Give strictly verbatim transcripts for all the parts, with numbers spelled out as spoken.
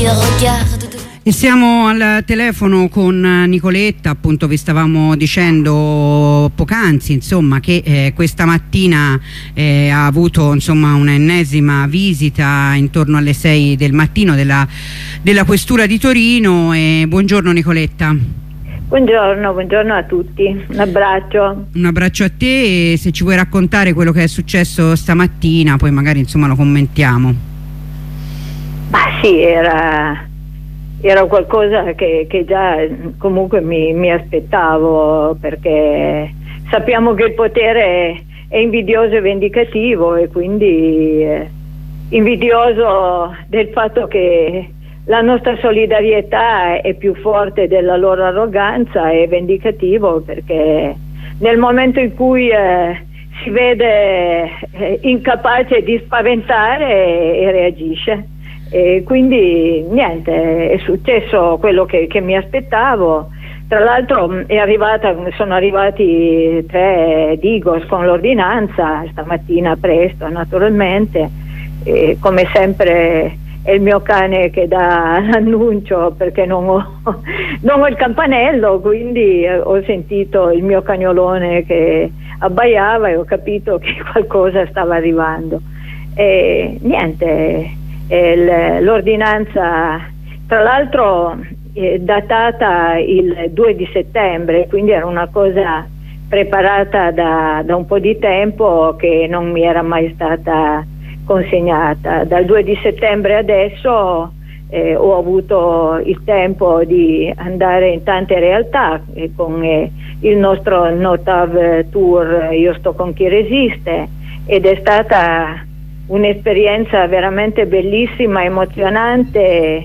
E siamo al telefono con Nicoletta, appunto vi stavamo dicendo poc'anzi insomma che eh, questa mattina eh, ha avuto insomma un'ennesima visita intorno alle sei del mattino della, della Questura di Torino. E buongiorno Nicoletta. Buongiorno, buongiorno a tutti, un abbraccio. Un abbraccio a te, e se ci vuoi raccontare quello che è successo stamattina poi magari insomma lo commentiamo. Ma sì, era... Era qualcosa che, che già comunque mi, mi aspettavo, perché sappiamo che il potere è invidioso e vendicativo, e quindi eh, invidioso del fatto che la nostra solidarietà è più forte della loro arroganza, e vendicativo perché nel momento in cui eh, si vede eh, incapace di spaventare e reagisce. E quindi niente, è successo quello che, che mi aspettavo. Tra l'altro è arrivata, sono arrivati tre Digos con l'ordinanza stamattina presto, naturalmente, e come sempre è il mio cane che dà l'annuncio, perché non ho, non ho il campanello, quindi ho sentito il mio cagnolone che abbaiava e ho capito che qualcosa stava arrivando. E niente, l'ordinanza tra l'altro è datata il due di settembre, quindi era una cosa preparata da, da un po' di tempo, che non mi era mai stata consegnata. Dal due di settembre adesso eh, ho avuto il tempo di andare in tante realtà e con eh, il nostro Notav Tour Io sto con chi resiste, ed è stata un'esperienza veramente bellissima, emozionante,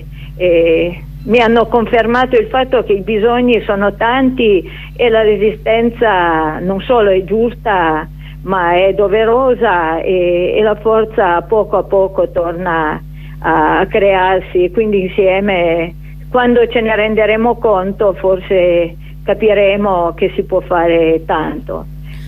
e mi hanno confermato il fatto che i bisogni sono tanti e la resistenza non solo è giusta ma è doverosa, e, e la forza poco a poco torna a, a crearsi. Quindi insieme, quando ce ne renderemo conto, forse capiremo che si può fare tanto.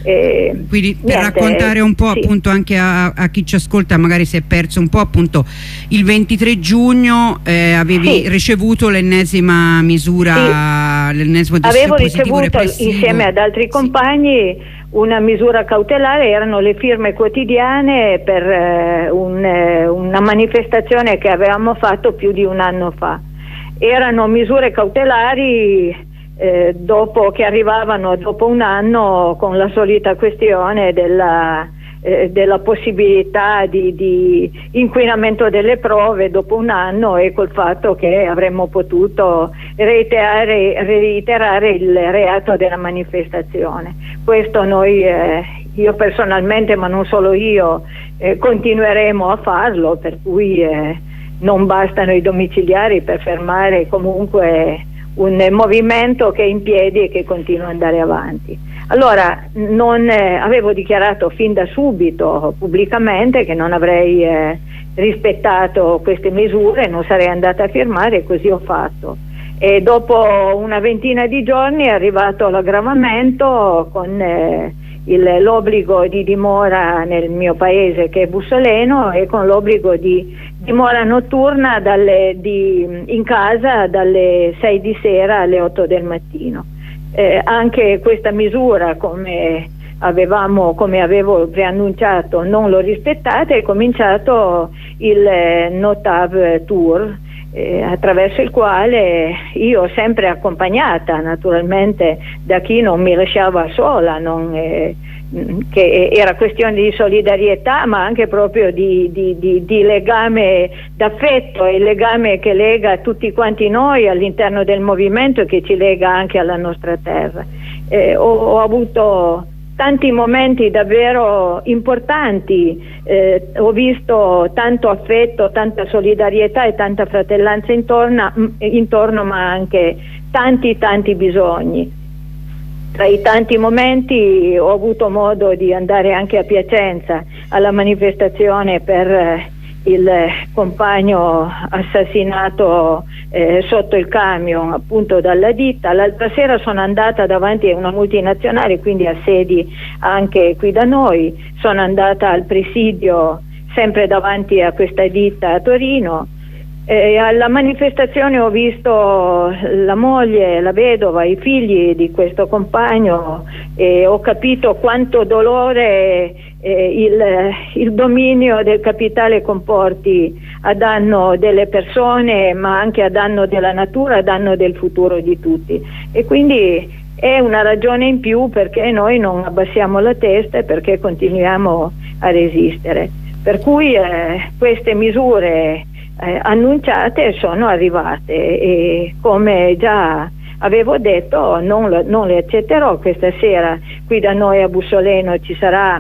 Eh, Quindi per niente, raccontare un po' sì. appunto anche a, a chi ci ascolta, magari si è perso un po', appunto il ventitré giugno eh, avevi sì. ricevuto l'ennesima misura, sì. l'ennesimo avevo ricevuto insieme ad altri compagni sì. una misura cautelare. Erano le firme quotidiane per eh, un, eh, una manifestazione che avevamo fatto più di un anno fa. Erano misure cautelari Eh, dopo che arrivavano dopo un anno, con la solita questione della, eh, della possibilità di, di inquinamento delle prove dopo un anno, e col fatto che avremmo potuto reiterare, reiterare il reato della manifestazione. Questo noi, eh, io personalmente, ma non solo io, eh, continueremo a farlo, per cui eh, non bastano i domiciliari per fermare comunque un movimento che è in piedi e che continua ad andare avanti. Allora, non eh, avevo dichiarato fin da subito pubblicamente che non avrei eh, rispettato queste misure, non sarei andata a firmare, e così ho fatto. E dopo una ventina di giorni è arrivato l'aggravamento con eh, l'obbligo di dimora nel mio paese, che è Bussoleno, e con l'obbligo di dimora notturna dalle, di, in casa dalle sei di sera alle otto del mattino. Eh, anche questa misura, come avevamo, come avevo preannunciato, non l'ho rispettata. È cominciato il eh, Notav Tour, eh, attraverso il quale io, sempre accompagnata naturalmente da chi non mi lasciava sola, non, eh, che era questione di solidarietà, ma anche proprio di, di, di, di legame d'affetto, e il legame che lega tutti quanti noi all'interno del movimento e che ci lega anche alla nostra terra. Eh, ho, ho avuto tanti momenti davvero importanti, eh, ho visto tanto affetto, tanta solidarietà e tanta fratellanza intorno, intorno ma anche tanti tanti bisogni. Tra i tanti momenti ho avuto modo di andare anche a Piacenza alla manifestazione per eh, il compagno assassinato eh, sotto il camion, appunto, dalla ditta. L'altra sera sono andata davanti a una multinazionale, quindi a sedi anche qui da noi. Sono andata al presidio sempre davanti a questa ditta a Torino. Eh, alla manifestazione ho visto la moglie, la vedova, i figli di questo compagno e ho capito quanto dolore eh, il, il dominio del capitale comporti a danno delle persone, ma anche a danno della natura, a danno del futuro di tutti. E quindi è una ragione in più perché noi non abbassiamo la testa e perché continuiamo a resistere. Per cui eh, queste misure Eh, annunciate sono arrivate e come già avevo detto non, non le accetterò. Questa sera qui da noi a Bussoleno ci sarà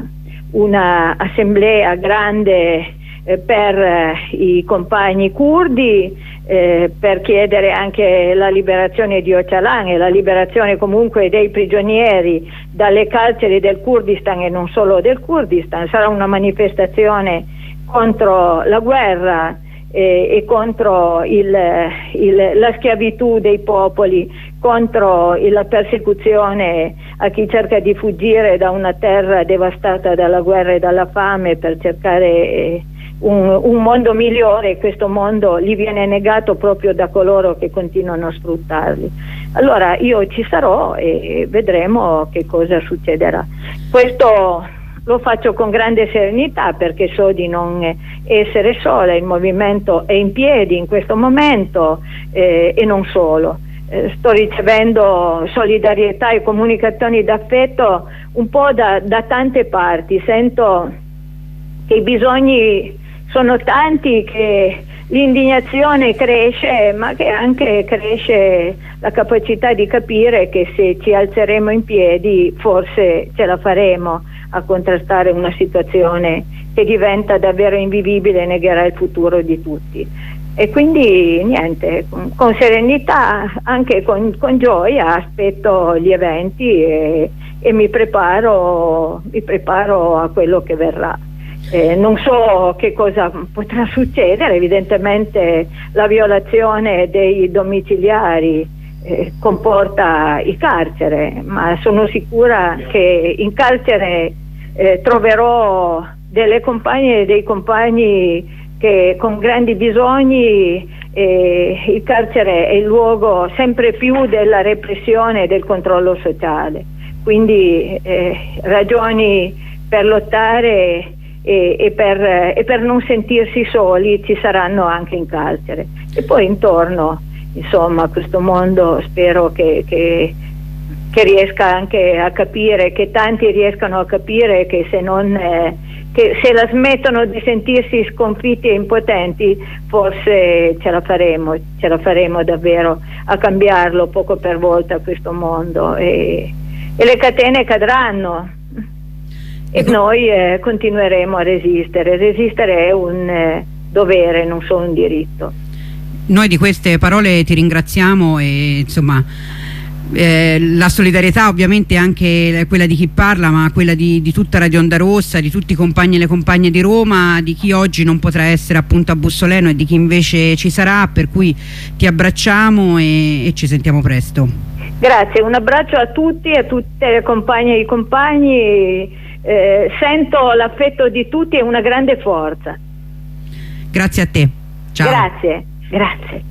una assemblea grande eh, per eh, i compagni curdi eh, per chiedere anche la liberazione di Öcalan e la liberazione comunque dei prigionieri dalle carceri del Kurdistan e non solo del Kurdistan. Sarà una manifestazione contro la guerra E, e contro il, il, la schiavitù dei popoli, contro il, la persecuzione a chi cerca di fuggire da una terra devastata dalla guerra e dalla fame per cercare un, un mondo migliore. Questo mondo gli viene negato proprio da coloro che continuano a sfruttarli. Allora io ci sarò e vedremo che cosa succederà. Questo lo faccio con grande serenità perché so di non essere sola, il movimento è in piedi in questo momento eh, e non solo. Eh, sto ricevendo solidarietà e comunicazioni d'affetto un po' da, da tante parti, sento che i bisogni sono tanti, che l'indignazione cresce, ma che anche cresce la capacità di capire che se ci alzeremo in piedi forse ce la faremo a contrastare una situazione che diventa davvero invivibile e negherà il futuro di tutti. E quindi niente, con, con serenità, anche con, con gioia aspetto gli eventi e, e mi preparo, mi preparo a quello che verrà. Eh, non so che cosa potrà succedere, evidentemente la violazione dei domiciliari Eh, comporta il carcere, ma sono sicura che in carcere eh, troverò delle compagne e dei compagni che con grandi bisogni. Eh, il carcere è il luogo sempre più della repressione e del controllo sociale, quindi eh, ragioni per lottare e, e, per, e per non sentirsi soli ci saranno anche in carcere. E poi intorno, insomma, questo mondo spero che, che, che riesca anche a capire, che tanti riescano a capire che se non eh, che se la smettono di sentirsi sconfitti e impotenti forse ce la faremo, ce la faremo davvero a cambiarlo poco per volta questo mondo e, e le catene cadranno e noi eh, continueremo a resistere. Resistere è un eh, dovere, non solo un diritto. Noi di queste parole ti ringraziamo e insomma eh, la solidarietà ovviamente anche quella di chi parla, ma quella di, di tutta Radio Onda Rossa, di tutti i compagni e le compagne di Roma, di chi oggi non potrà essere appunto a Bussoleno e di chi invece ci sarà, per cui ti abbracciamo e, e ci sentiamo presto. Grazie, un abbraccio a tutti, a tutte le compagne e i compagni, eh, sento l'affetto di tutti e una grande forza. Grazie a te, ciao. Grazie. Grazie.